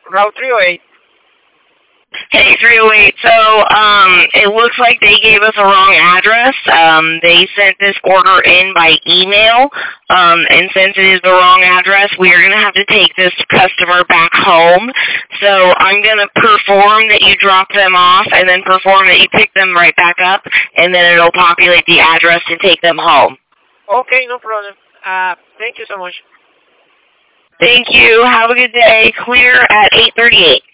Route 308. Hey, 308. So, it looks like they gave us a wrong address. They sent this order in by email, and since it is the wrong address, we are going to have to take this customer back home. So, I'm going to perform that you drop them off, and then perform that you pick them right back up, and then it'll populate the address to take them home. Okay, no problem. Thank you so much. Thank you. Have a good day. Clear at 8:38.